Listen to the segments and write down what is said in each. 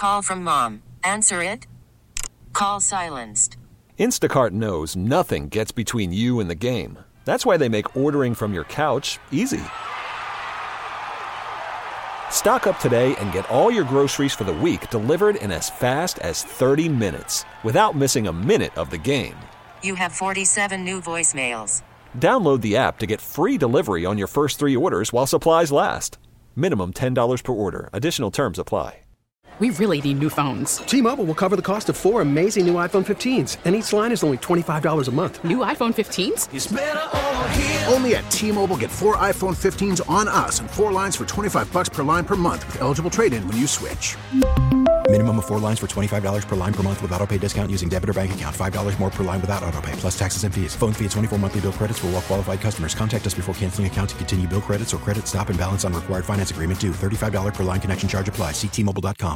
Call from mom. Answer it. Call silenced. Instacart knows nothing gets between you and the game. That's why they make ordering from your couch easy. Stock up today and get all your groceries for the week delivered in as fast as 30 minutes without missing a minute of the game. You have 47 new voicemails. Download the app to get free delivery on your first 3 orders while supplies last. Minimum $10 per order. Additional terms apply. We really need new phones. T-Mobile will cover the cost of 4 amazing new iPhone 15s, and each line is only $25 a month. New iPhone 15s? It's better over here. Only at T-Mobile, get 4 iPhone 15s on us and 4 lines for $25 per line per month with eligible trade-in when you switch. Minimum of 4 lines for $25 per line per month with autopay discount using debit or bank account. $5 more per line without autopay, plus taxes and fees. Phone fee at 24 monthly bill credits for well-qualified customers. Contact us before canceling account to continue bill credits or credit stop and balance on required finance agreement due. $35 per line connection charge applies. See T-Mobile.com.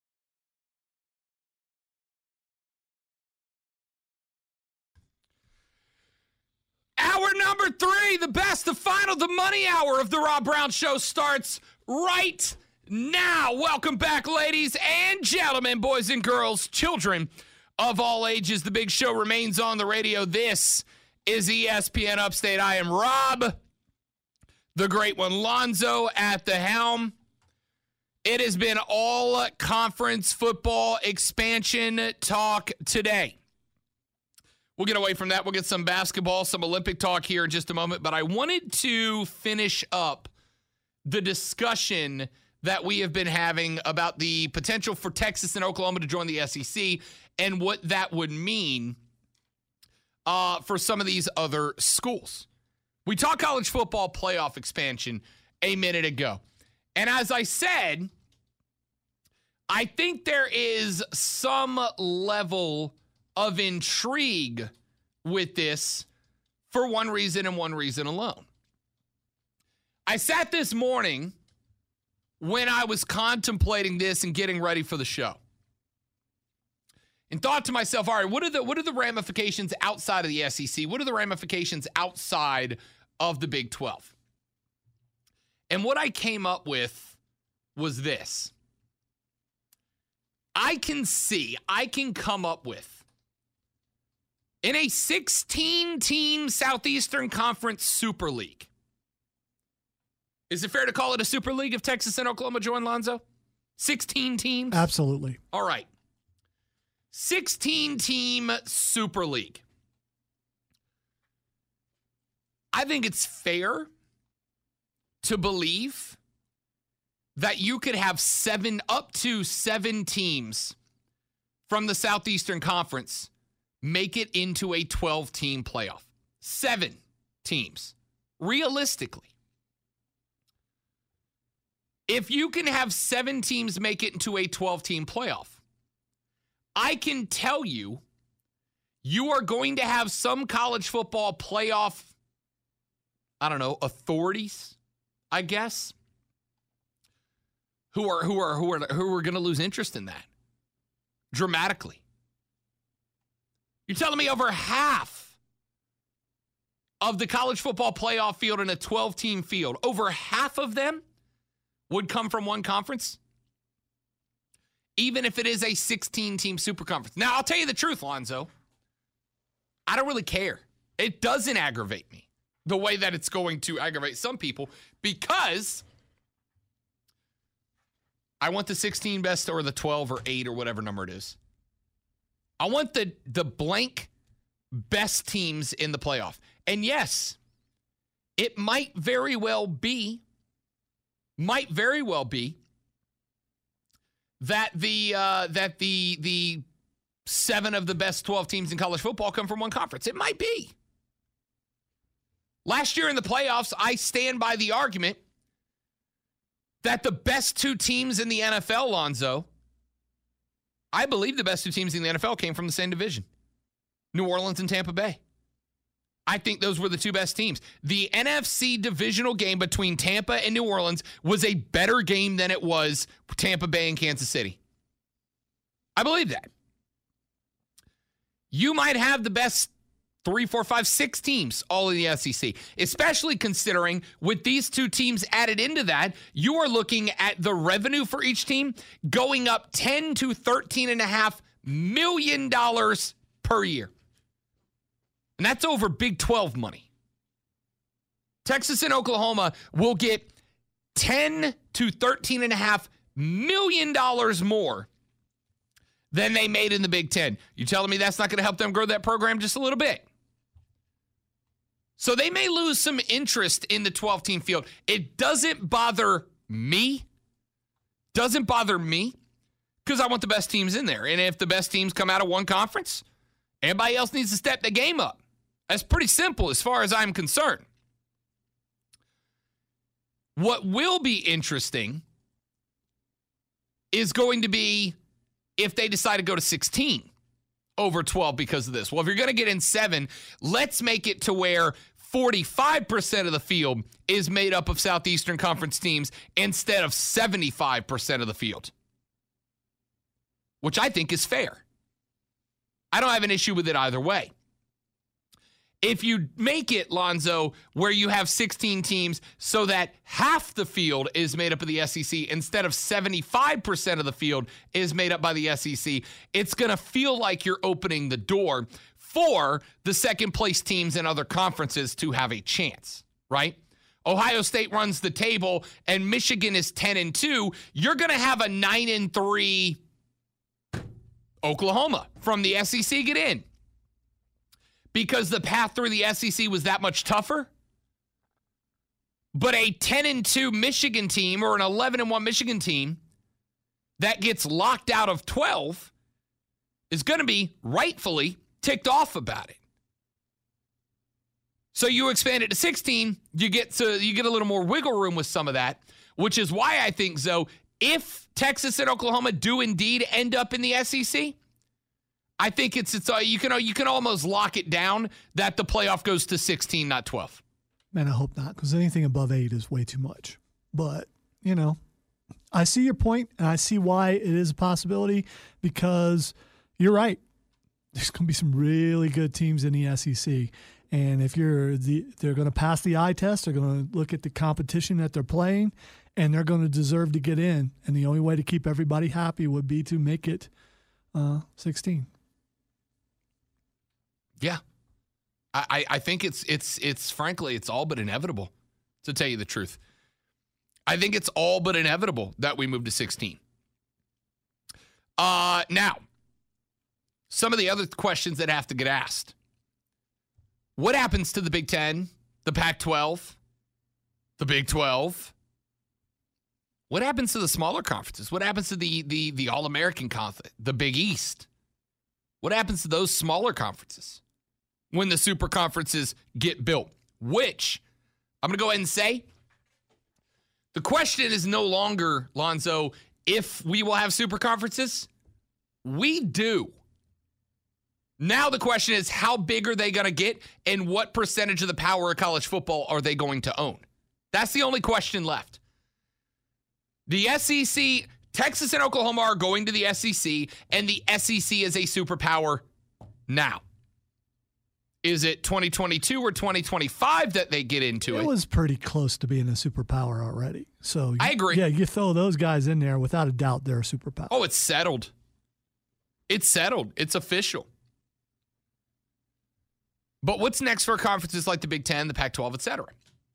Hour number 3, the best, the final, the money hour of the Rob Brown Show starts right now. Welcome back, ladies and gentlemen, boys and girls, children of all ages. The big show remains on the radio. This is ESPN Upstate. I am Rob, the great one, Lonzo at the helm. It has been all conference football expansion talk today. We'll get away from that. We'll get some basketball, some Olympic talk here in just a moment. But I wanted to finish up the discussion that we have been having about the potential for Texas and Oklahoma to join the SEC and what that would mean for some of these other schools. We talked college football playoff expansion a minute ago. And as I said, I think there is some level of intrigue with this for one reason and one reason alone. I sat this morning when I was contemplating this and getting ready for the show and thought to myself, all right, what are the ramifications outside of the SEC? What are the ramifications outside of the Big 12? And what I came up with was this. I can come up with, in a 16-team Southeastern Conference Super League. Is it fair to call it a Super League if Texas and Oklahoma join, Lonzo? 16 teams? Absolutely. All right. 16-team Super League. I think it's fair to believe that you could have up to 7 teams from the Southeastern Conference make it into a 12-team playoff. 7 teams, realistically. If you can have 7 teams make it into a 12-team playoff, I can tell you, you are going to have some college football playoff, authorities, I guess, who are going to lose interest in that dramatically. You're telling me over half of the college football playoff field in a 12-team field, over half of them would come from one conference, even if it is a 16-team super conference. Now, I'll tell you the truth, Lonzo. I don't really care. It doesn't aggravate me the way that it's going to aggravate some people because I want the 16 best or the 12 or 8 or whatever number it is. I want the blank best teams in the playoff. And yes, it might very well be that the 7 of the best 12 teams in college football come from one conference. It might be. Last year in the playoffs, I stand by the argument that the best 2 teams in the NFL, Lonzo, I believe the best 2 teams in the NFL came from the same division, New Orleans and Tampa Bay. I think those were the 2 best teams. The NFC divisional game between Tampa and New Orleans was a better game than it was Tampa Bay and Kansas City. I believe that. You might have the best 3, 4, 5, 6 teams all in the SEC, especially considering with these 2 teams added into that, you are looking at the revenue for each team going up $10 to $13.5 million per year. And that's over Big 12 money. Texas and Oklahoma will get $10 to $13.5 million more than they made in the Big 10. You telling me that's not going to help them grow that program just a little bit? So they may lose some interest in the 12-team field. It doesn't bother me. Doesn't bother me because I want the best teams in there. And if the best teams come out of one conference, everybody else needs to step the game up. That's pretty simple as far as I'm concerned. What will be interesting is going to be if they decide to go to 16 over 12 because of this. Well, if you're going to get in 7, let's make it to where 45% of the field is made up of Southeastern Conference teams instead of 75% of the field, which I think is fair. I don't have an issue with it either way. If you make it, Lonzo, where you have 16 teams so that half the field is made up of the SEC instead of 75% of the field is made up by the SEC, it's going to feel like you're opening the door for the second-place teams in other conferences to have a chance, right? Ohio State runs the table, and Michigan is 10-2. You're going to have a 9-3 Oklahoma from the SEC get in. Because the path through the SEC was that much tougher. But a 10-2 Michigan team or an 11-1 Michigan team that gets locked out of 12 is going to be rightfully ticked off about it. So you expand it to 16, you get a little more wiggle room with some of that, which is why I think, Zoe, if Texas and Oklahoma do indeed end up in the SEC, I think you can almost lock it down that the playoff goes to 16, not 12. Man, I hope not, because anything above 8 is way too much. But, I see your point, and I see why it is a possibility, because you're right. There's going to be some really good teams in the SEC. And if they're going to pass the eye test, they're going to look at the competition that they're playing, and they're going to deserve to get in. And the only way to keep everybody happy would be to make it 16. Yeah. I think it's frankly, it's all but inevitable, to tell you the truth. I think it's all but inevitable that we move to 16. Now, some of the other questions that have to get asked. What happens to the Big Ten, the Pac-12, the Big 12? What happens to the smaller conferences? What happens to the All-American Conference, the Big East? What happens to those smaller conferences when the super conferences get built? Which, I'm going to go ahead and say, the question is no longer, Lonzo, if we will have super conferences. We do. Now the question is, how big are they going to get, and what percentage of the power of college football are they going to own? That's the only question left. The SEC, Texas and Oklahoma are going to the SEC, and the SEC is a superpower now. Is it 2022 or 2025 that they get into it? It was pretty close to being a superpower already. So I agree. Yeah, you throw those guys in there, without a doubt, they're a superpower. Oh, it's settled. It's settled. It's official. But what's next for conferences like the Big Ten, the Pac-12, et cetera?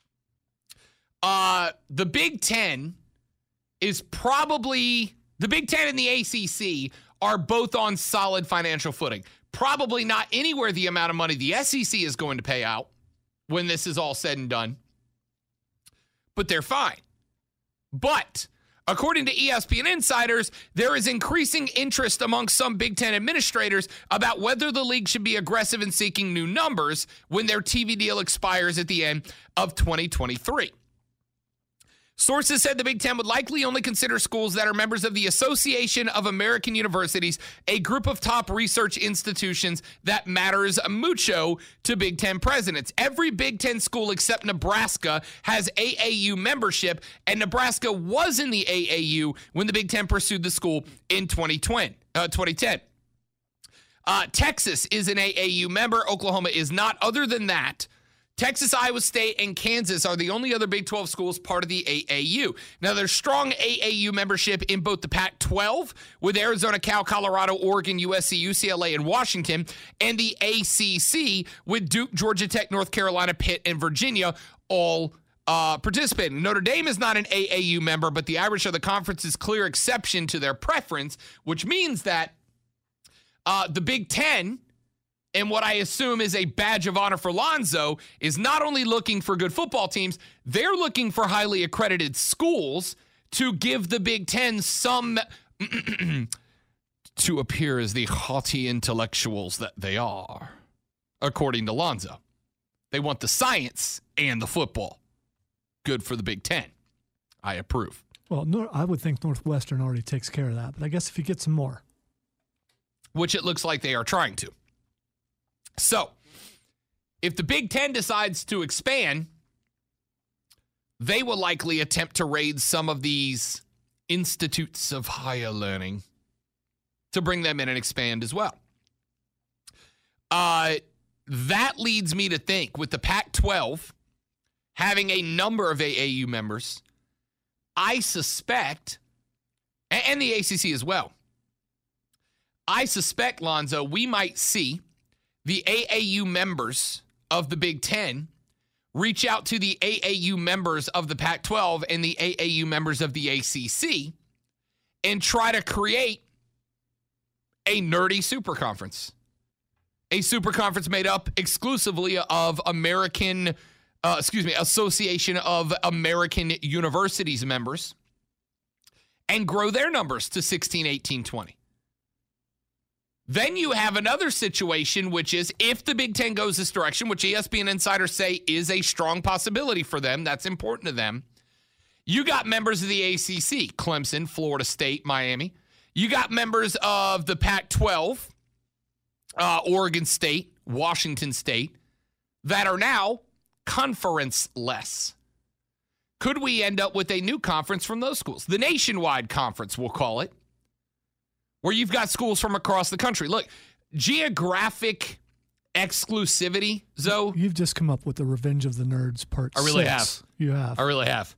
The Big Ten is probably, the Big Ten and the ACC are both on solid financial footing. Probably not anywhere the amount of money the SEC is going to pay out when this is all said and done. But they're fine. But according to ESPN insiders, there is increasing interest among some Big Ten administrators about whether the league should be aggressive in seeking new numbers when their TV deal expires at the end of 2023. Sources said the Big Ten would likely only consider schools that are members of the Association of American Universities, a group of top research institutions that matters mucho to Big Ten presidents. Every Big Ten school except Nebraska has AAU membership, and Nebraska was in the AAU when the Big Ten pursued the school in 2010. Texas is an AAU member. Oklahoma is not. Other than that, Texas, Iowa State, and Kansas are the only other Big 12 schools part of the AAU. Now, there's strong AAU membership in both the Pac-12 with Arizona, Cal, Colorado, Oregon, USC, UCLA, and Washington, and the ACC with Duke, Georgia Tech, North Carolina, Pitt, and Virginia all participating. Notre Dame is not an AAU member, but the Irish are the conference's clear exception to their preference, which means that the Big Ten, and what I assume is a badge of honor for Lonzo, is not only looking for good football teams, they're looking for highly accredited schools to give the Big Ten some to appear as the haughty intellectuals that they are, according to Lonzo. They want the science and the football. Good for the Big Ten. I approve. Well, I would think Northwestern already takes care of that, but I guess if you get some more. Which it looks like they are trying to. So, if the Big Ten decides to expand, they will likely attempt to raid some of these institutes of higher learning to bring them in and expand as well. That leads me to think, with the Pac-12 having a number of AAU members, I suspect, and the ACC as well, I suspect, Lonzo, we might see the AAU members of the Big Ten reach out to the AAU members of the Pac-12 and the AAU members of the ACC and try to create a nerdy super conference. A super conference made up exclusively of Association of American Universities members, and grow their numbers to 16, 18, 20. Then you have another situation, which is if the Big Ten goes this direction, which ESPN insiders say is a strong possibility for them, that's important to them. You got members of the ACC, Clemson, Florida State, Miami. You got members of the Pac-12, Oregon State, Washington State, that are now conference-less. Could we end up with a new conference from those schools? The Nationwide Conference, we'll call it, where you've got schools from across the country. Look, geographic exclusivity, Zoe. You've just come up with the Revenge of the Nerds part 6. I really have. You have. I really have.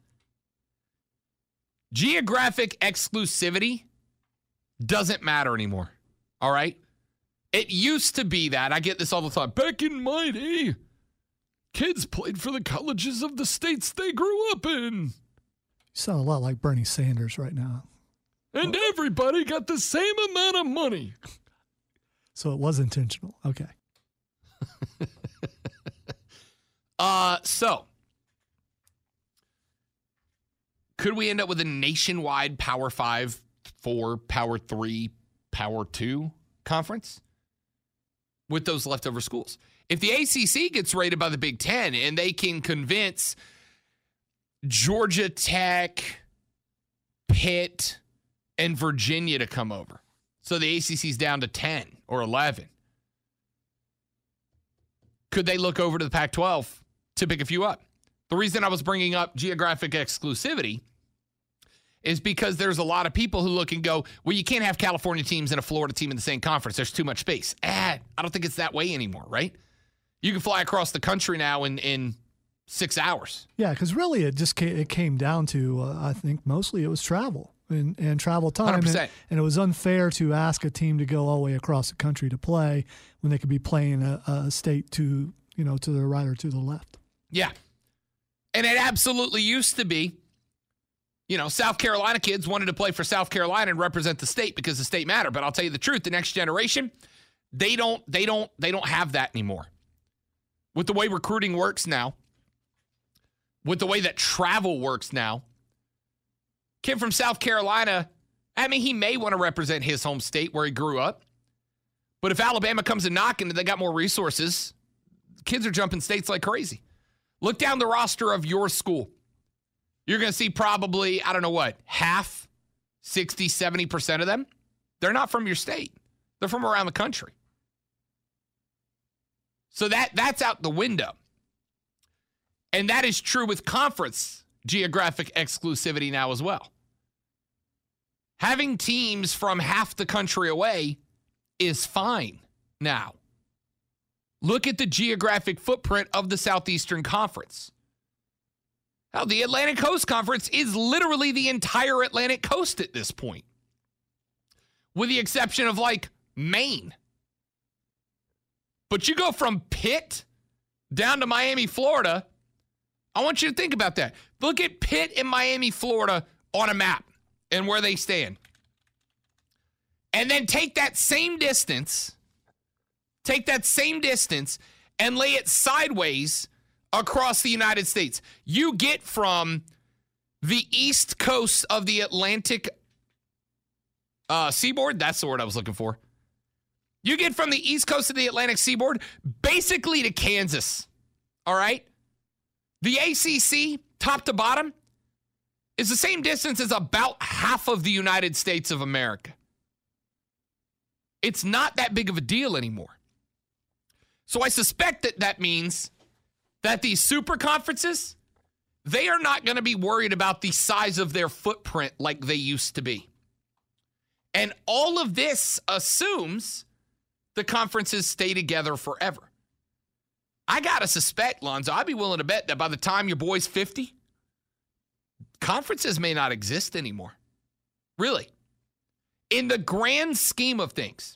Geographic exclusivity doesn't matter anymore, all right? It used to be that. I get this all the time. Back in my day, kids played for the colleges of the states they grew up in. You sound a lot like Bernie Sanders right now. And everybody got the same amount of money. So it was intentional. Okay. So could we end up with a nationwide Power 5, 4, Power 3, Power 2 conference with those leftover schools? If the ACC gets rated by the Big Ten and they can convince Georgia Tech, Pitt, and Virginia to come over, so the ACC's down to 10 or 11, could they look over to the Pac-12 to pick a few up? The reason I was bringing up geographic exclusivity is because there's a lot of people who look and go, well, you can't have California teams and a Florida team in the same conference. There's too much space. I don't think it's that way anymore, right? You can fly across the country now in 6 hours. Yeah, because really it came down to, I think mostly it was travel and travel time. 100%. And it was unfair to ask a team to go all the way across the country to play when they could be playing a state to the right or to the left. Yeah. And it absolutely used to be, South Carolina kids wanted to play for South Carolina and represent the state because the state mattered. But I'll tell you the truth, the next generation, they don't have that anymore. With the way recruiting works now, with the way that travel works now, kid from South Carolina, he may want to represent his home state where he grew up. But if Alabama comes and knocking and they got more resources, kids are jumping states like crazy. Look down the roster of your school. You're going to see probably, half, 60, 70% of them, they're not from your state. They're from around the country. So that's out the window. And that is true with conference geographic exclusivity now as well. Having teams from half the country away is fine. Now, look at the geographic footprint of the Southeastern Conference. Now, the Atlantic Coast Conference is literally the entire Atlantic Coast at this point, with the exception of, like, Maine. But you go from Pitt down to Miami, Florida. I want you to think about that. Look at Pitt and Miami, Florida on a map and where they stand. And then take that same distance and lay it sideways across the United States. You get from the east coast of the Atlantic seaboard. That's the word I was looking for. You get from the east coast of the Atlantic seaboard basically to Kansas. All right? The ACC, top to bottom, is the same distance as about half of the United States of America. It's not that big of a deal anymore. So I suspect that means that these super conferences, they are not going to be worried about the size of their footprint like they used to be. And all of this assumes the conferences stay together forever. I got to suspect, Lonzo, I'd be willing to bet that by the time your boy's 50, conferences may not exist anymore. Really. In the grand scheme of things,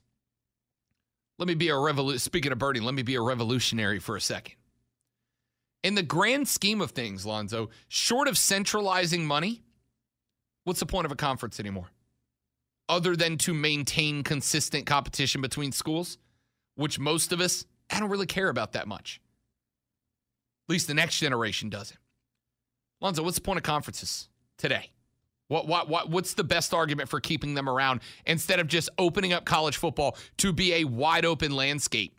speaking of Birdie, let me be a revolutionary for a second. In the grand scheme of things, Lonzo, short of centralizing money, what's the point of a conference anymore? Other than to maintain consistent competition between schools, which most of us, I don't really care about that much. At least the next generation doesn't. Lonzo, what's the point of conferences today? What's the best argument for keeping them around instead of just opening up college football to be a wide open landscape?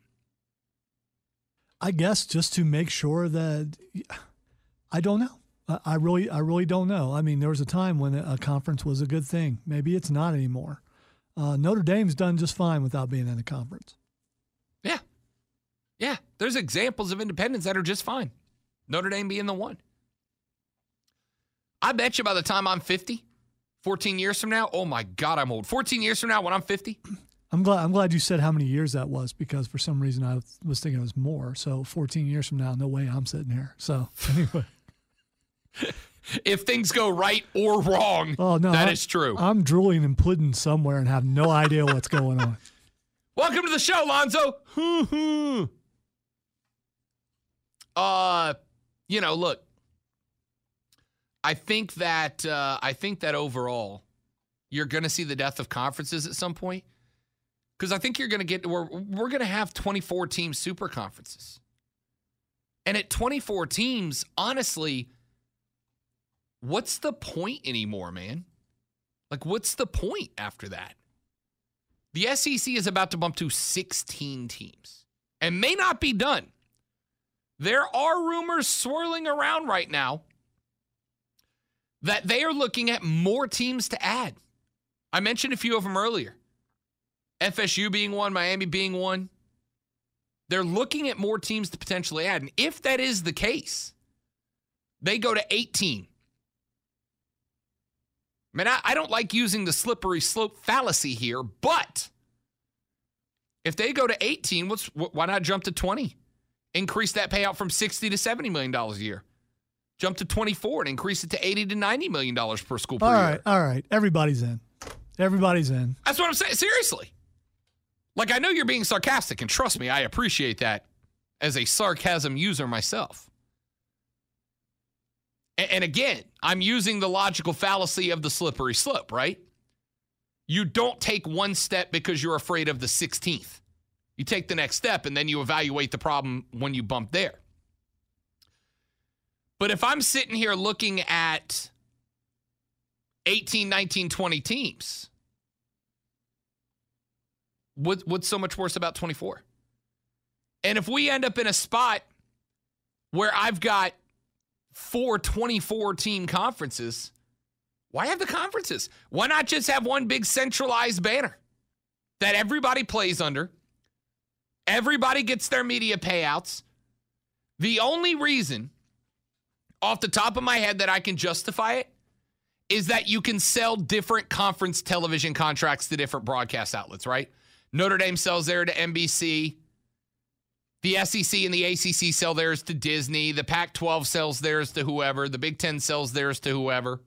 I guess just to make sure that I don't know. I really don't know. I mean, there was a time when a conference was a good thing. Maybe it's not anymore. Notre Dame's done just fine without being in a conference. Yeah. Yeah. There's examples of independents that are just fine. Notre Dame being the one. I bet you by the time I'm 50, 14 years from now, oh my God, I'm old. 14 years from now when I'm 50. I'm glad you said how many years that was, because for some reason I was thinking it was more. So 14 years from now, no way I'm sitting here. So anyway. If things go right or wrong, that is true. I'm drooling and pudding somewhere and have no idea what's going on. Welcome to the show, Lonzo. Look, I think that overall, you're going to see the death of conferences at some point, because I think you're going to get we're going to have 24 team super conferences, and at 24 teams, honestly, what's the point anymore, man? Like, what's the point after that? The SEC is about to bump to 16 teams and may not be done. There are rumors swirling around right now that they are looking at more teams to add. I mentioned a few of them earlier. FSU being one, Miami being one. They're looking at more teams to potentially add. And if that is the case, they go to 18. Man, I don't like using the slippery slope fallacy here, but if they go to 18, why not jump to 20? Increase that payout from $60 to $70 million a year. Jump to 24 and increase it to $80 to $90 million per school per year. All right. Everybody's in. Everybody's in. That's what I'm saying. Seriously. Like, I know you're being sarcastic, and trust me, I appreciate that as a sarcasm user myself. And again, I'm using the logical fallacy of the slippery slope, right? You don't take one step because you're afraid of the 16th. You take the next step, and then you evaluate the problem when you bump there. But if I'm sitting here looking at 18, 19, 20 teams, what's so much worse about 24? And if we end up in a spot where I've got 4 24-team conferences, why have the conferences? Why not just have one big centralized banner that everybody plays under? Everybody gets their media payouts. The only reason, off the top of my head, that I can justify it is that you can sell different conference television contracts to different broadcast outlets, right? Notre Dame sells there to NBC. The SEC and the ACC sell theirs to Disney. The Pac-12 sells theirs to whoever. The Big Ten sells theirs to whoever.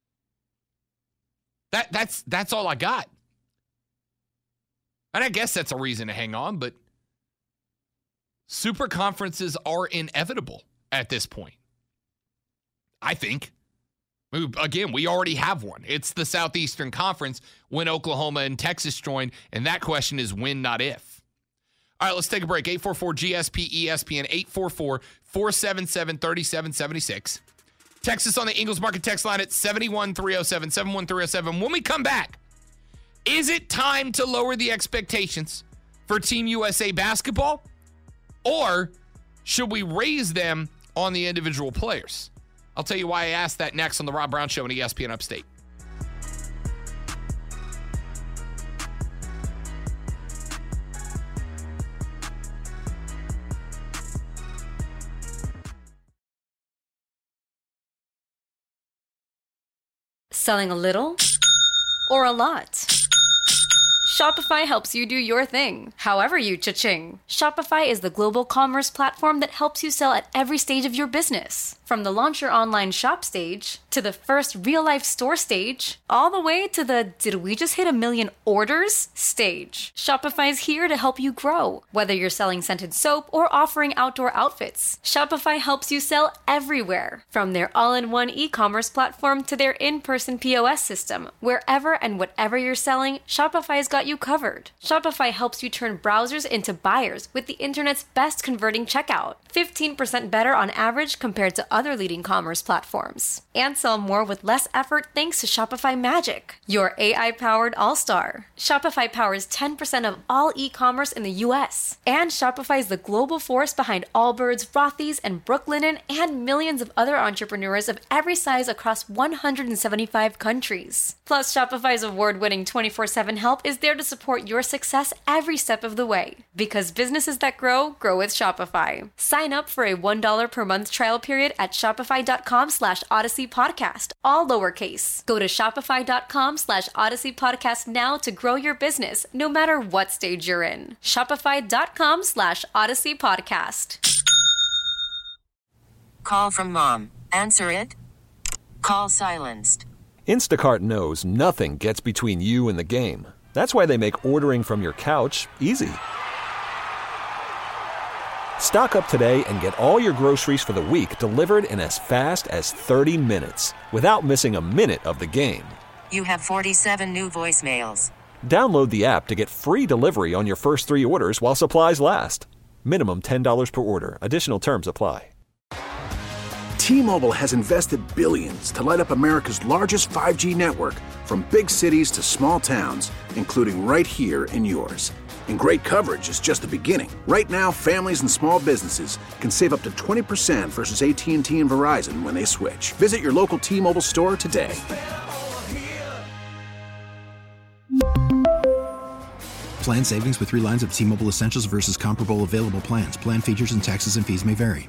That's all I got. And I guess that's a reason to hang on, but super conferences are inevitable at this point. I think. Again, we already have one. It's the Southeastern Conference when Oklahoma and Texas join, and that question is when, not if. All right, let's take a break. 844-GSP-ESPN, 844-477-3776. Text us on the Ingles Market text line at 71307, 71307. When we come back, is it time to lower the expectations for Team USA basketball, or should we raise them on the individual players? I'll tell you why I asked that next on the Rob Brown Show on ESPN Upstate. Selling a little or a lot? Shopify helps you do your thing, however you cha-ching. Shopify is the global commerce platform that helps you sell at every stage of your business. From the launch your online shop stage, to the first real-life store stage, all the way to the did we just hit 1 million orders stage. Shopify's here to help you grow. Whether you're selling scented soap or offering outdoor outfits, Shopify helps you sell everywhere. From their all-in-one e-commerce platform to their in-person POS system, wherever and whatever you're selling, Shopify's got you covered. Shopify helps you turn browsers into buyers with the internet's best converting checkout. 15% better on average compared to other leading commerce platforms. And sell more with less effort thanks to Shopify Magic, your AI-powered all-star. Shopify powers 10% of all e-commerce in the U.S. And Shopify is the global force behind Allbirds, Rothy's, and Brooklinen, and millions of other entrepreneurs of every size across 175 countries. Plus, Shopify's award-winning 24/7 help is there to support your success every step of the way. Because businesses that grow, grow with Shopify. Sign up for a $1 per month trial period at shopify.com/Odyssey Podcast, all lowercase. Go to shopify.com/Odyssey Podcast now to grow your business, no matter what stage you're in. Shopify.com/Odyssey Podcast. Call from mom. Answer it. Call silenced. Instacart knows nothing gets between you and the game. That's why they make ordering from your couch easy. Stock up today and get all your groceries for the week delivered in as fast as 30 minutes without missing a minute of the game. You have 47 new voicemails. Download the app to get free delivery on your first 3 orders while supplies last. Minimum $10 per order. Additional terms apply. T-Mobile has invested billions to light up America's largest 5G network, from big cities to small towns, including right here in yours. And great coverage is just the beginning. Right now, families and small businesses can save up to 20% versus AT&T and Verizon when they switch. Visit your local T-Mobile store today. Plan savings with 3 lines of T-Mobile Essentials versus comparable available plans. Plan features and taxes and fees may vary.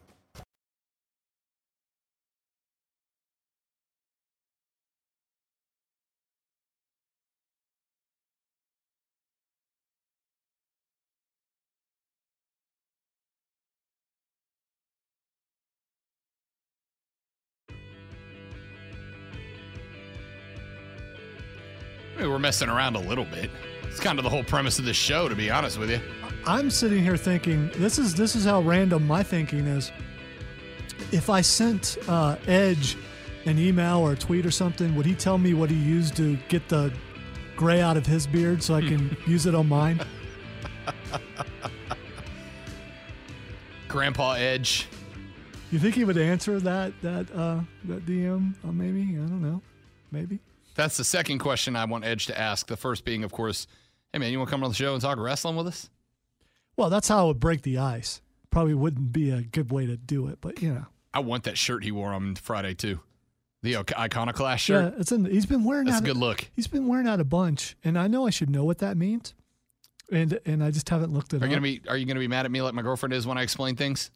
We're messing around a little bit. It's kind of the whole premise of this show, to be honest with you. I'm sitting here thinking, this is how random my thinking is. If I sent Edge an email or a tweet or something, would he tell me what he used to get the gray out of his beard so I can use it on mine? Grandpa Edge. You think he would answer that DM? Maybe, I don't know. Maybe. That's the second question I want Edge to ask. The first being, of course, hey, man, you want to come on the show and talk wrestling with us? Well, that's how it would break the ice. Probably wouldn't be a good way to do it, but, you know. I want that shirt he wore on Friday, too. The Iconoclast shirt. Yeah, he's been wearing that. That's a good look. He's been wearing that a bunch, and I know I should know what that means, and I just haven't looked it up. Are you going to be mad at me like my girlfriend is when I explain things?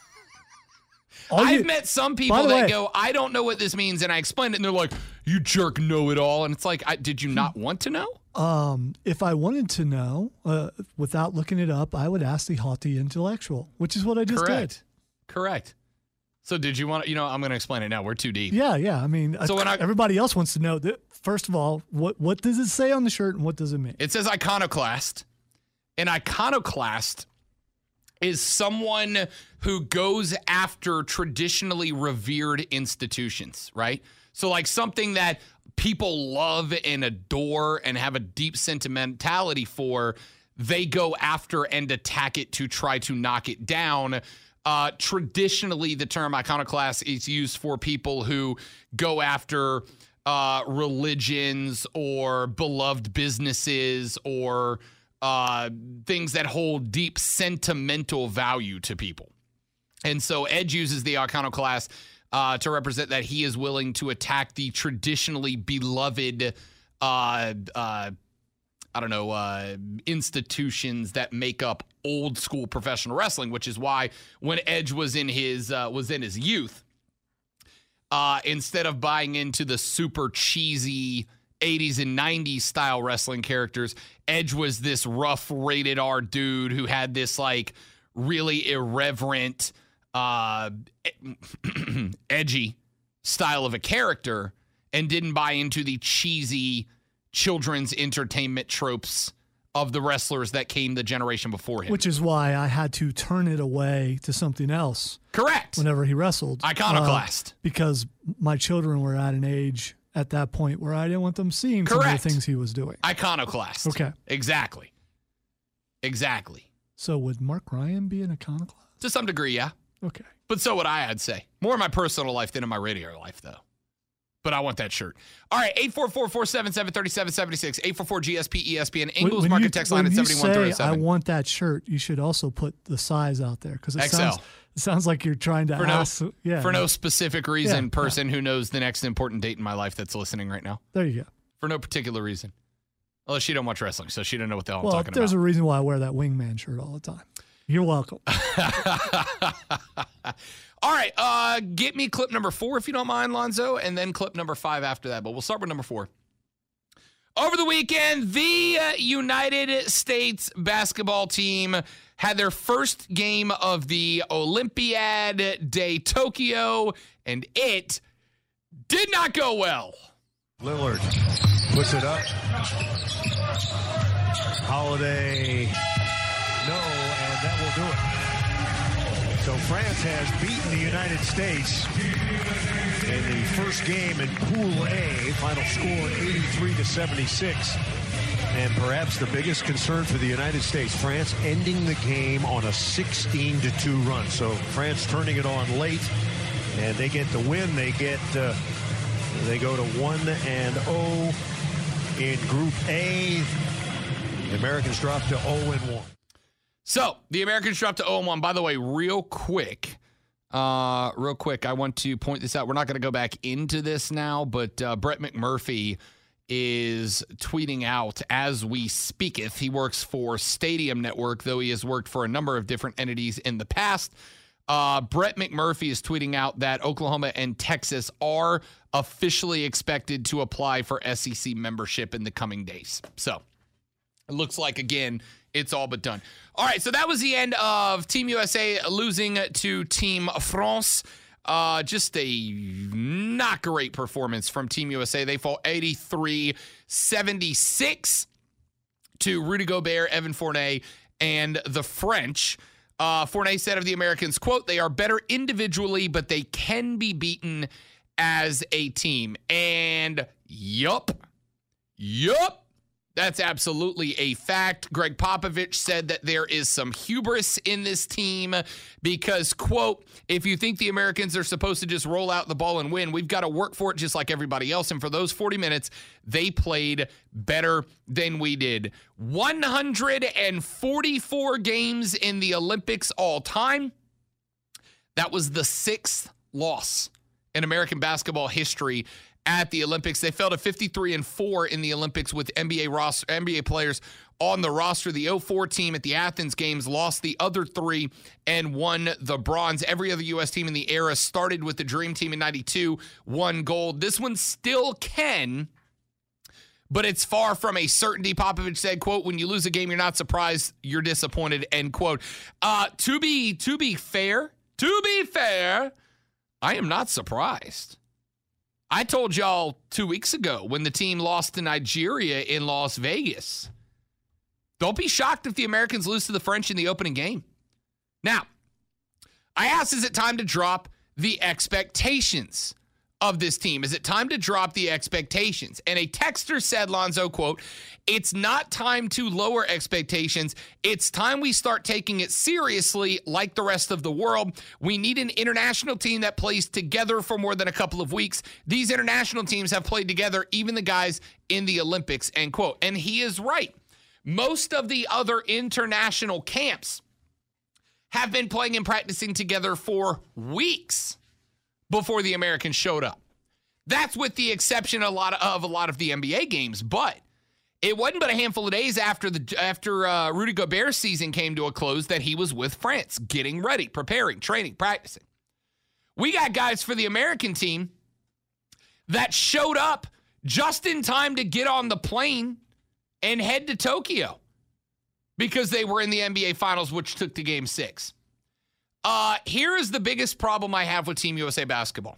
I've met some people that go, I don't know what this means, and I explain it, and they're like, you jerk know-it-all. And it's like, did you not want to know? If I wanted to know, without looking it up, I would ask the haughty intellectual, which is what I just did. Correct. So did you want to, I'm going to explain it now. We're too deep. Yeah. I mean, so everybody else wants to know, first of all, what does it say on the shirt and what does it mean? It says iconoclast. An iconoclast is someone who goes after traditionally revered institutions, right? So like something that people love and adore and have a deep sentimentality for, they go after and attack it to try to knock it down. Traditionally, the term iconoclast is used for people who go after religions or beloved businesses or things that hold deep sentimental value to people. And so Edge uses the iconoclast to represent that he is willing to attack the traditionally beloved, institutions that make up old school professional wrestling, which is why when Edge was in his youth, instead of buying into the super cheesy 80s and 90s style wrestling characters, Edge was this rough rated R dude who had this like really irreverent, edgy style of a character and didn't buy into the cheesy children's entertainment tropes of the wrestlers that came the generation before him. Which is why I had to turn it away to something else. Correct. Whenever he wrestled. Iconoclast. Because my children were at an age at that point where I didn't want them seeing some of the things he was doing. Iconoclast. Okay. Exactly. So would Mark Ryan be an iconoclast? To some degree, yeah. Okay. But so would I'd say. More in my personal life than in my radio life, though. But I want that shirt. All right, 844-477-3776, 844-GSP-ESPN, Ingles Market text line at 7137. I want that shirt, you should also put the size out there because it sounds like you're trying to ask. For no specific reason, who knows the next important date in my life that's listening right now. There you go. For no particular reason. Unless she don't watch wrestling, so she don't know what the hell I'm talking about. There's a reason why I wear that wingman shirt all the time. You're welcome. All right, get me clip number 4, if you don't mind, Lonzo, and then clip number 5 after that. But we'll start with number 4. Over the weekend, the United States basketball team had their first game of the Olympiad de Tokyo, and it did not go well. Lillard puts it up. Holiday, no, and that will do it. So France has beaten the United States in the first game in Pool A. Final score 83-76. And perhaps the biggest concern for the United States, France ending the game on a 16-2 run. So France turning it on late, and they get the win. They go to 1-0 in Group A. The Americans drop to 0-1. So the Americans dropped to 0-1. By the way, real quick, I want to point this out. We're not going to go back into this now, but Brett McMurphy is tweeting out as we speaketh. He works for Stadium Network, though he has worked for a number of different entities in the past. Brett McMurphy is tweeting out that Oklahoma and Texas are officially expected to apply for SEC membership in the coming days. So it looks like, again, it's all but done. All right, so that was the end of Team USA losing to Team France. Just a not great performance from Team USA. They fall 83-76 to Rudy Gobert, Evan Fournier, and the French. Fournier said of the Americans, quote, "They are better individually, but they can be beaten as a team." And yup. That's absolutely a fact. Greg Popovich said that there is some hubris in this team because, quote, "If you think the Americans are supposed to just roll out the ball and win, we've got to work for it just like everybody else." And for those 40 minutes, they played better than we did. 144 games in the Olympics all time. That was the 6th loss in American basketball history at the Olympics. They fell to 53-4 in the Olympics with NBA players on the roster. The 2004 team at the Athens Games lost the other 3 and won the bronze. Every other U.S. team in the era started with the Dream Team in 92, won gold. This one still can, but it's far from a certainty. Popovich said, quote, when you lose a game, you're not surprised, you're disappointed, end quote. To be fair, I am not surprised. I told y'all 2 weeks ago when the team lost to Nigeria in Las Vegas. Don't be shocked if the Americans lose to the French in the opening game. Now, I asked, is it time to drop the expectations of this team? Is it time to drop the expectations? And a texter said, Lonzo, quote, it's not time to lower expectations. It's time we start taking it seriously like the rest of the world. We need an international team that plays together for more than a couple of weeks. These international teams have played together, even the guys in the Olympics, end quote. And he is right. Most of the other international camps have been playing and practicing together for weeks before the Americans showed up. That's with the exception of a lot of the NBA games, but it wasn't but a handful of days after Rudy Gobert's season came to a close that he was with France, getting ready, preparing, training, practicing. We got guys for the American team that showed up just in time to get on the plane and head to Tokyo because they were in the NBA Finals, which took to Game 6. Here is the biggest problem I have with Team USA basketball.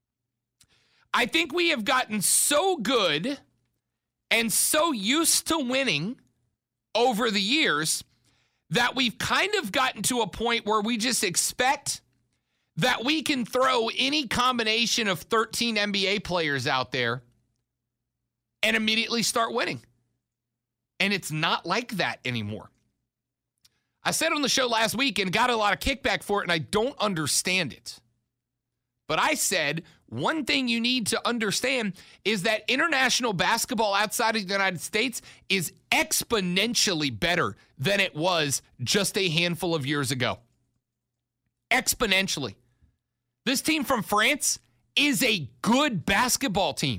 I think we have gotten so good and so used to winning over the years that we've kind of gotten to a point where we just expect that we can throw any combination of 13 NBA players out there and immediately start winning. And it's not like that anymore. I said on the show last week and got a lot of kickback for it, and I don't understand it. But I said one thing you need to understand is that international basketball outside of the United States is exponentially better than it was just a handful of years ago. Exponentially. This team from France is a good basketball team.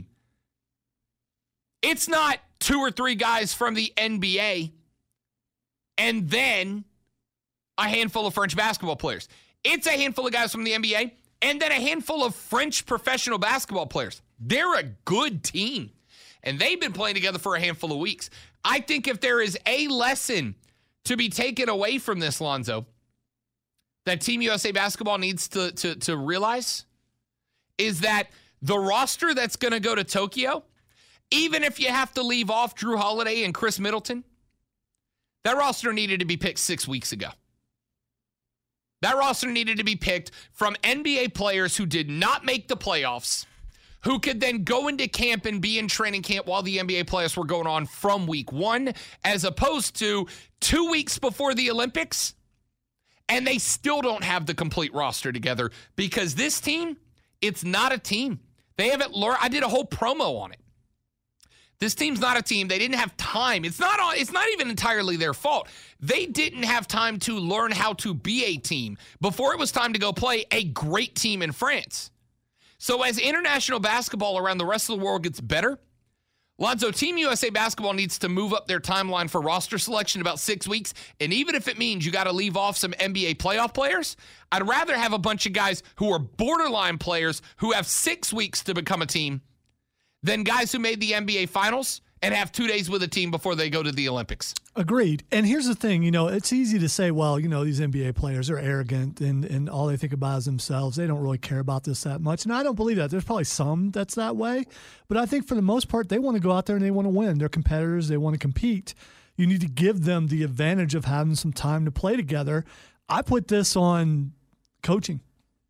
It's not 2 or 3 guys from the NBA and then a handful of French basketball players. It's a handful of guys from the NBA and then a handful of French professional basketball players. They're a good team, and they've been playing together for a handful of weeks. I think if there is a lesson to be taken away from this, Lonzo, that Team USA basketball needs to realize is that the roster that's going to go to Tokyo, even if you have to leave off Drew Holiday and Chris Middleton, that roster needed to be picked 6 weeks ago. That roster needed to be picked from NBA players who did not make the playoffs, who could then go into camp and be in training camp while the NBA playoffs were going on from week 1, as opposed to 2 weeks before the Olympics, and they still don't have the complete roster together because this team, it's not a team. They haven't learned. I did a whole promo on it. This team's not a team. They didn't have time. It's not even entirely their fault. They didn't have time to learn how to be a team before it was time to go play a great team in France. So as international basketball around the rest of the world gets better, Lonzo, Team USA basketball needs to move up their timeline for roster selection about 6 weeks. And even if it means you got to leave off some NBA playoff players, I'd rather have a bunch of guys who are borderline players who have 6 weeks to become a team than guys who made the NBA Finals and have 2 days with a team before they go to the Olympics. Agreed. And here's the thing, it's easy to say, well, these NBA players are arrogant and all they think about is themselves. They don't really care about this that much. And I don't believe that. There's probably some that's that way. But I think for the most part, they want to go out there and they want to win. They're competitors. They want to compete. You need to give them the advantage of having some time to play together. I put this on coaching.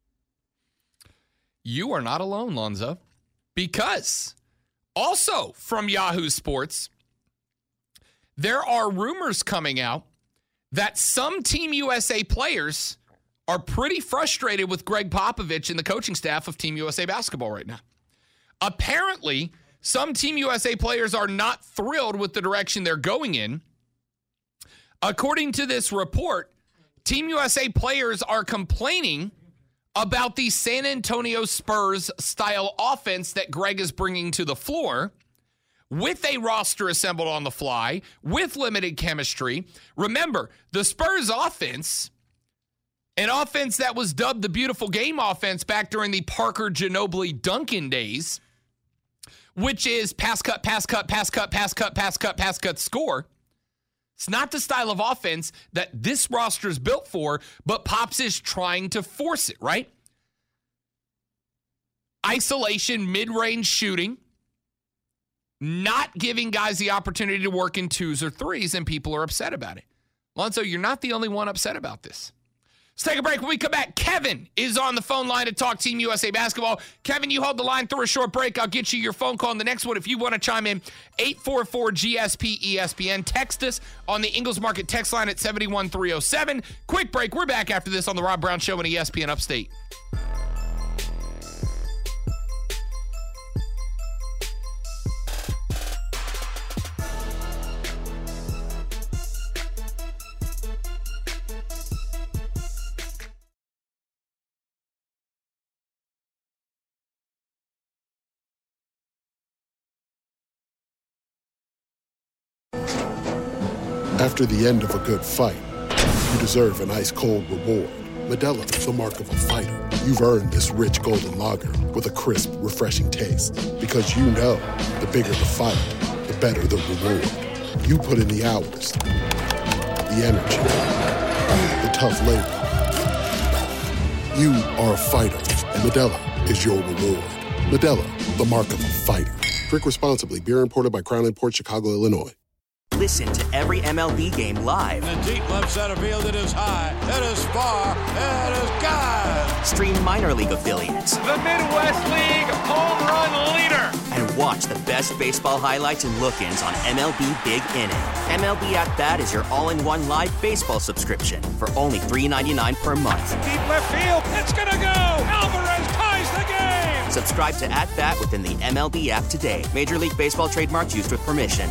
You are not alone, Lonzo, because also from Yahoo Sports, there are rumors coming out that some Team USA players are pretty frustrated with Greg Popovich and the coaching staff of Team USA basketball right now. Apparently, some Team USA players are not thrilled with the direction they're going in. According to this report, Team USA players are complaining about the San Antonio Spurs style offense that Greg is bringing to the floor, with a roster assembled on the fly, with limited chemistry. Remember, the Spurs offense, an offense that was dubbed the beautiful game offense back during the Parker Ginobili Duncan days, which is pass cut, pass cut, pass cut, pass cut, pass cut, pass cut, score. It's not the style of offense that this roster is built for, but Pops is trying to force it, right? Isolation, mid-range shooting, not giving guys the opportunity to work in 2s or 3s, and people are upset about it. Lonzo, you're not the only one upset about this. Let's take a break. When we come back, Kevin is on the phone line to talk Team USA basketball. Kevin, you hold the line through a short break. I'll get you your phone call on the next one. If you want to chime in, 844-GSP-ESPN. Text us on the Ingles Market text line at 71307. Quick break. We're back after this on the Rob Brown Show on ESPN Upstate. After the end of a good fight, you deserve an ice-cold reward. Modelo is the mark of a fighter. You've earned this rich golden lager with a crisp, refreshing taste. Because you know, the bigger the fight, the better the reward. You put in the hours, the energy, the tough labor. You are a fighter, and Modelo is your reward. Modelo, the mark of a fighter. Drink responsibly. Beer imported by Crown Imports, Chicago, Illinois. Listen to every MLB game live. In the deep left center field, it is high, it is far, it is gone. Stream minor league affiliates. The Midwest League home run leader. And watch the best baseball highlights and look-ins on MLB Big Inning. MLB At Bat is your all-in-one live baseball subscription for only $3.99 per month. Deep left field, it's gonna go. Alvarez ties the game. Subscribe to At Bat within the MLB app today. Major League Baseball trademarks used with permission.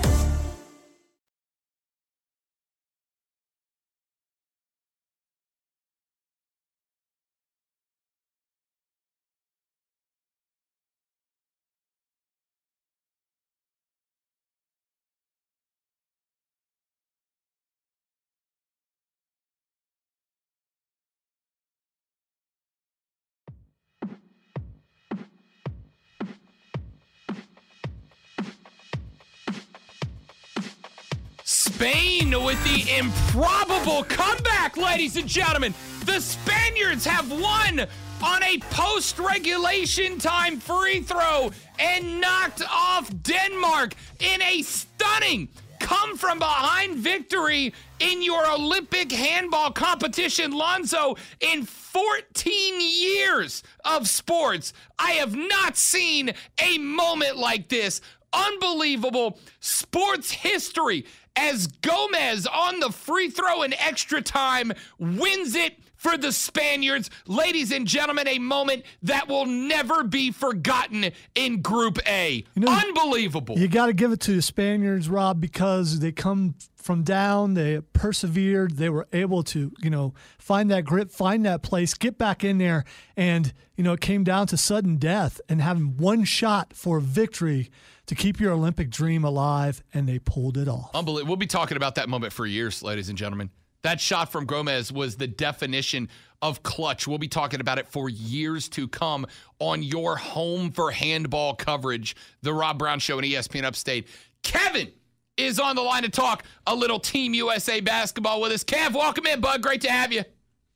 Spain with the improbable comeback, ladies and gentlemen. The Spaniards have won on a post-regulation time free throw and knocked off Denmark in a stunning come-from-behind victory in your Olympic handball competition. Lonzo, in 14 years of sports, I have not seen a moment like this. Unbelievable sports history as Gomez on the free throw in extra time wins it for the Spaniards. Ladies and gentlemen, a moment that will never be forgotten in Group A. Unbelievable. You got to give it to the Spaniards, Rob, because they come from down, they persevered, they were able to, find that grip, find that place, get back in there, and, it came down to sudden death and having one shot for victory to keep your Olympic dream alive, and they pulled it off. Unbelievable. We'll be talking about that moment for years, ladies and gentlemen. That shot from Gomez was the definition of clutch. We'll be talking about it for years to come on your home for handball coverage, The Rob Brown Show and ESPN Upstate. Kevin is on the line to talk a little Team USA basketball with us. Kev, welcome in, bud. Great to have you.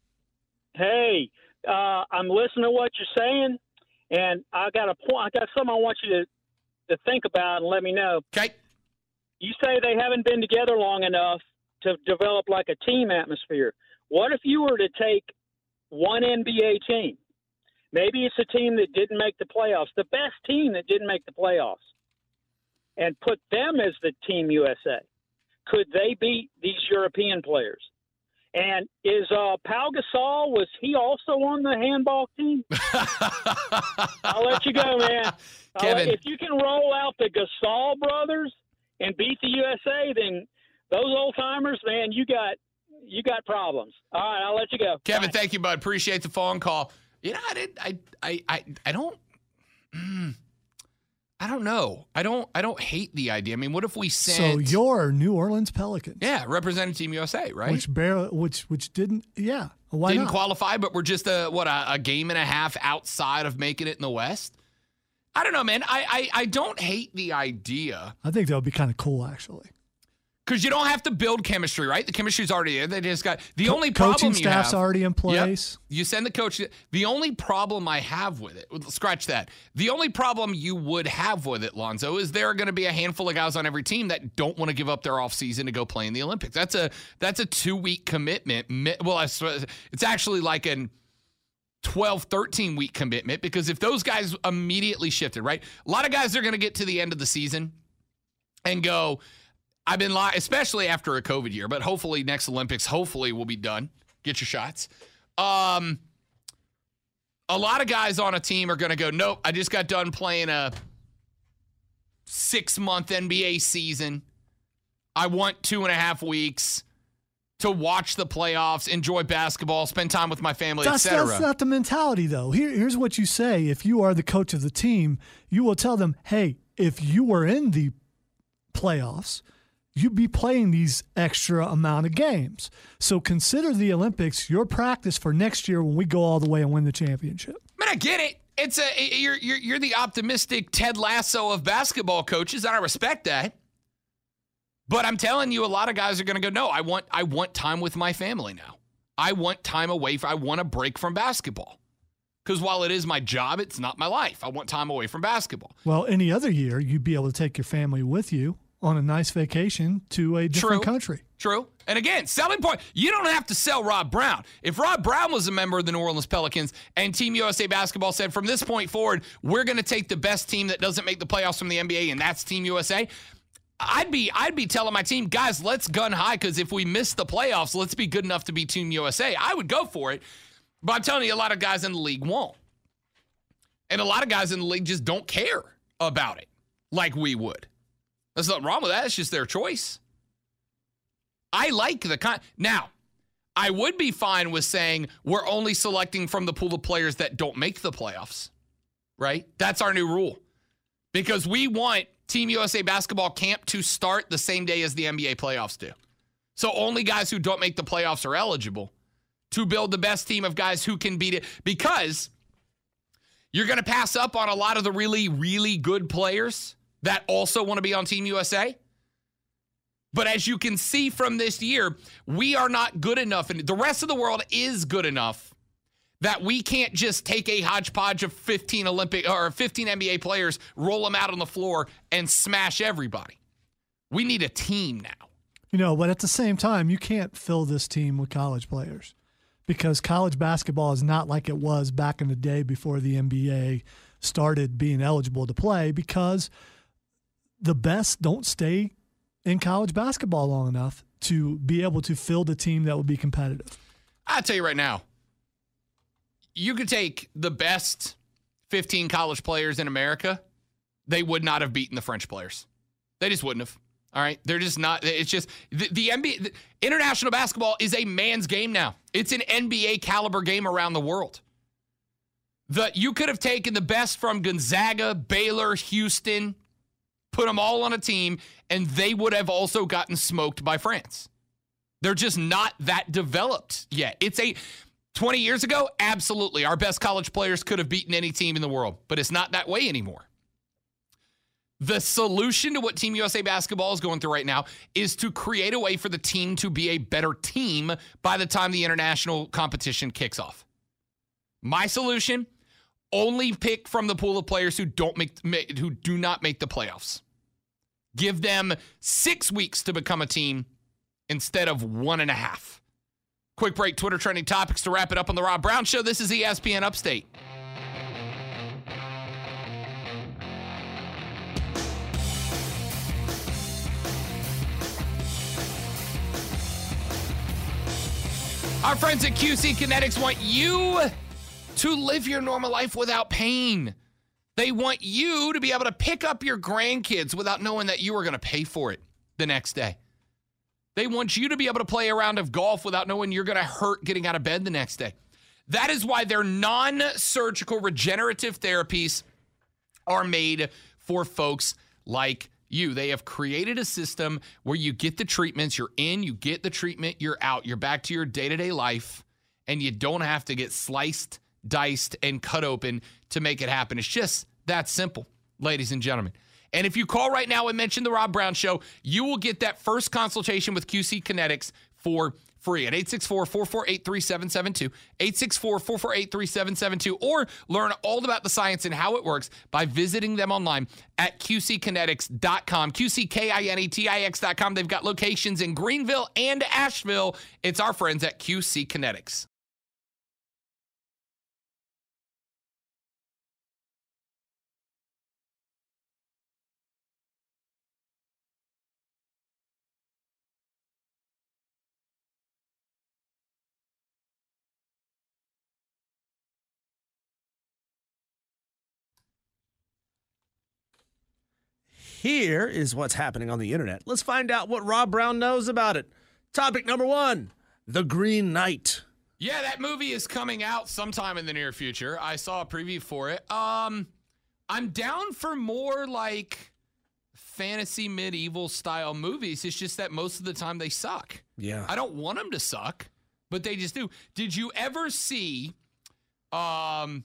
Hey, I'm listening to what you're saying, and I got a point. I got something I want you to think about and let me know. Okay. You say they haven't been together long enough to develop like a team atmosphere. What if you were to take one NBA team? Maybe it's a team that didn't make the playoffs, the best team that didn't make the playoffs, and put them as the Team USA. Could they beat these European players? And is Pau Gasol, was he also on the handball team? I'll let you go, man. Kevin. If you can roll out the Gasol brothers and beat the USA, then those old-timers, man, you got problems. All right, I'll let you go. Kevin, Bye. thank you, bud. Appreciate the phone call. I don't know. I don't hate the idea. I mean, what if we sent... So your New Orleans Pelicans. Yeah, representing Team USA, right? Which didn't, why didn't not? qualify, but we're just a game and a half outside of making it in the West. I don't know, man. I don't hate the idea. I think that would be kind of cool, actually. Because you don't have to build chemistry, right? The chemistry's already there. They just got the only problem coaching you staff's have, already in place. Yep, you send the coach. The only problem I have with it, scratch that. The only problem you would have with it, Lonzo, is there are going to be a handful of guys on every team that don't want to give up their offseason to go play in the Olympics. That's a 2-week commitment. Well, it's actually like an 12, 13-week commitment, because if those guys immediately shifted, right? A lot of guys are going to get to the end of the season and go, I've been lying, especially after a COVID year, but hopefully next Olympics, hopefully we'll be done. Get your shots. A lot of guys on a team are going to go, nope, I just got done playing a 6-month NBA season. I want 2.5 weeks to watch the playoffs, enjoy basketball, spend time with my family, etc. That's not the mentality, though. Here's what you say. If you are the coach of the team, you will tell them, hey, if you were in the playoffs, you'd be playing these extra amount of games. So consider the Olympics your practice for next year when we go all the way and win the championship. I mean, I get it. You're the optimistic Ted Lasso of basketball coaches, and I respect that. But I'm telling you, a lot of guys are going to go, no, I want time with my family now. I want time away. I want a break from basketball. Because while it is my job, it's not my life. I want time away from basketball. Well, any other year, you'd be able to take your family with you on a nice vacation to a different country. True. And again, selling point, you don't have to sell Rob Brown. If Rob Brown was a member of the New Orleans Pelicans and Team USA Basketball said, from this point forward, we're going to take the best team that doesn't make the playoffs from the NBA, and that's Team USA, I'd be telling my team, guys, let's gun high, because if we miss the playoffs, let's be good enough to be Team USA. I would go for it. But I'm telling you, a lot of guys in the league won't. And a lot of guys in the league just don't care about it like we would. There's nothing wrong with that. It's just their choice. I like now, I would be fine with saying we're only selecting from the pool of players that don't make the playoffs, right? That's our new rule. Because we want Team USA Basketball camp to start the same day as the NBA playoffs do. So only guys who don't make the playoffs are eligible to build the best team of guys who can beat it. Because you're going to pass up on a lot of the really, really good players that also want to be on Team USA. But as you can see from this year, we are not good enough, and the rest of the world is good enough that we can't just take a hodgepodge of 15 NBA players, roll them out on the floor, and smash everybody. We need a team now. But at the same time, you can't fill this team with college players, because college basketball is not like it was back in the day before the NBA started being eligible to play, because the best don't stay in college basketball long enough to be able to field a team that would be competitive. I'll tell you right now, you could take the best 15 college players in America, they would not have beaten the French players. They just wouldn't have. All right? They're just not. It's just the NBA, international basketball is a man's game now. It's an NBA caliber game around the world. You could have taken the best from Gonzaga, Baylor, Houston, put them all on a team, and they would have also gotten smoked by France. They're just not that developed yet. 20 years ago, absolutely. Our best college players could have beaten any team in the world, but it's not that way anymore. The solution to what Team USA Basketball is going through right now is to create a way for the team to be a better team by the time the international competition kicks off. My solution: only pick from the pool of players who do not make the playoffs. Give them 6 weeks to become a team instead of 1.5. Quick break, Twitter trending topics to wrap it up on the Rob Brown Show. This is ESPN Upstate. Our friends at QC Kinetics want you to live your normal life without pain. They want you to be able to pick up your grandkids without knowing that you are going to pay for it the next day. They want you to be able to play a round of golf without knowing you're going to hurt getting out of bed the next day. That is why their non-surgical regenerative therapies are made for folks like you. They have created a system where you get the treatments, you're in, you get the treatment, you're out, you're back to your day-to-day life, and you don't have to get sliced, diced, and cut open to make it happen. It's just that simple, ladies and gentlemen. And if you call right now and mention the Rob Brown Show, you will get that first consultation with QC Kinetics for free at 864-448-3772, 864-448-3772, or learn all about the science and how it works by visiting them online at qckinetics.com, QCKINETIX.com. They've got locations in Greenville and Asheville. It's our friends at QC Kinetics. Here is what's happening on the internet. Let's find out what Rob Brown knows about it. Topic number 1, The Green Knight. Yeah, that movie is coming out sometime in the near future. I saw a preview for it. I'm down for more like fantasy medieval style movies. It's just that most of the time they suck. Yeah. I don't want them to suck, but they just do. Did you ever see what's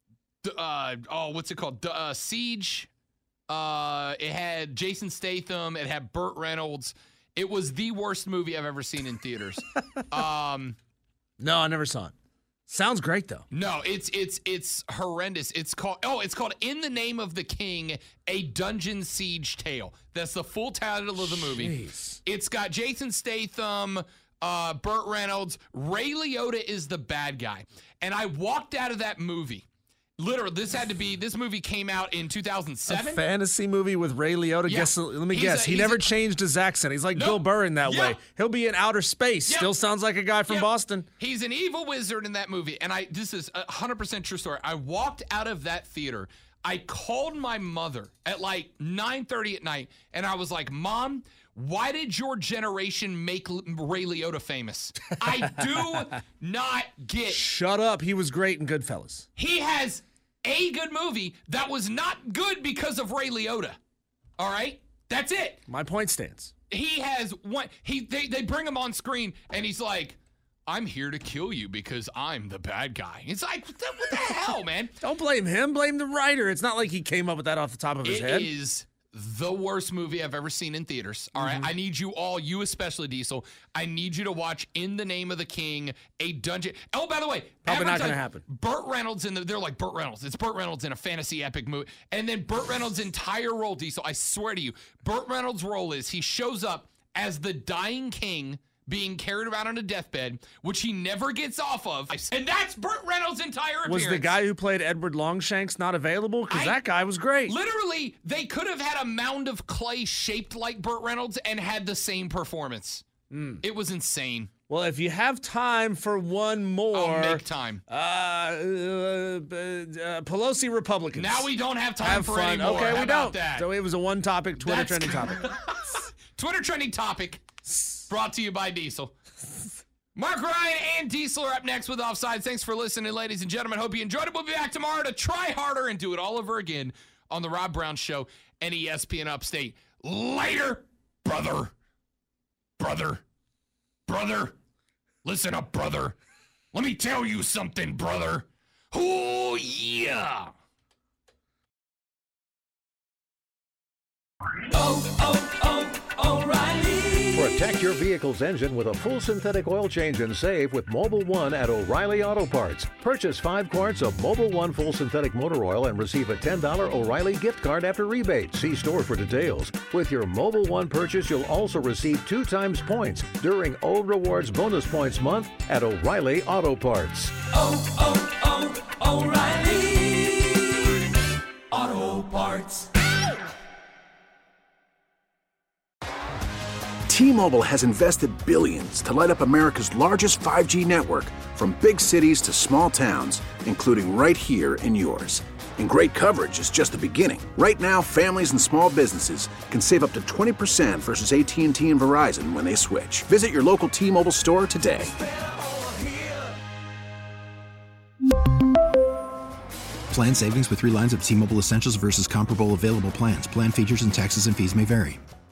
it called? Siege? It had Jason Statham. It had Burt Reynolds. It was the worst movie I've ever seen in theaters. No, I never saw it. Sounds great though. No, it's horrendous. It's called In the Name of the King: A Dungeon Siege Tale. That's the full title of the movie. Jeez. It's got Jason Statham, Burt Reynolds. Ray Liotta is the bad guy. And I walked out of that movie. Literally, this movie came out in 2007. A fantasy movie with Ray Liotta. Yeah. Let me guess. He never changed his accent. He's like Bill Burr in that way. He'll be in outer space. Still sounds like a guy from Boston. He's an evil wizard in that movie. And this is a 100% true story. I walked out of that theater. I called my mother at like 9:30 at night. And I was like, Mom, why did your generation make Ray Liotta famous? I do not get. Shut up. He was great in Goodfellas. He has a good movie that was not good because of Ray Liotta. All right? That's it. My point stands. He has one. They bring him on screen, and he's like, I'm here to kill you because I'm the bad guy. It's like, what the hell, man? Don't blame him. Blame the writer. It's not like he came up with that off the top of his head. It is the worst movie I've ever seen in theaters. All right? I need you all, you especially, Diesel, I need you to watch In the Name of the King, A Dungeon. Oh, by the way, probably not going to happen. Burt Reynolds they're like Burt Reynolds. It's Burt Reynolds in a fantasy epic movie. And then Burt Reynolds' entire role, Diesel, I swear to you, Burt Reynolds' role is he shows up as the dying king being carried around on a deathbed, which he never gets off of. And that's Burt Reynolds' entire appearance. Was the guy who played Edward Longshanks not available? Because that guy was great. Literally, they could have had a mound of clay shaped like Burt Reynolds and had the same performance. It was insane. Well, if you have time for one more. I'll make time. Pelosi Republicans. Now we don't have time for any more. Okay, How we about don't. that? So it was a one-topic Twitter trending topic. Twitter trending topic brought to you by Diesel. Mark Ryan and Diesel are up next with Offside. Thanks for listening, ladies and gentlemen. Hope you enjoyed it. We'll be back tomorrow to try harder and do it all over again on the Rob Brown Show and ESPN Upstate. Later, brother. Listen up, brother. Let me tell you something, brother. Oh, yeah. O'Reilly. Protect your vehicle's engine with a full synthetic oil change and save with Mobil 1 at O'Reilly Auto Parts. Purchase 5 quarts of Mobil 1 full synthetic motor oil and receive a $10 O'Reilly gift card after rebate. See store for details. With your Mobil 1 purchase, you'll also receive 2 times points during O Rewards Bonus Points Month at O'Reilly Auto Parts. O'Reilly Auto Parts. T-Mobile has invested billions to light up America's largest 5G network, from big cities to small towns, including right here in yours. And great coverage is just the beginning. Right now, families and small businesses can save up to 20% versus AT&T and Verizon when they switch. Visit your local T-Mobile store today. Plan savings with 3 lines of T-Mobile Essentials versus comparable available plans. Plan features and taxes and fees may vary.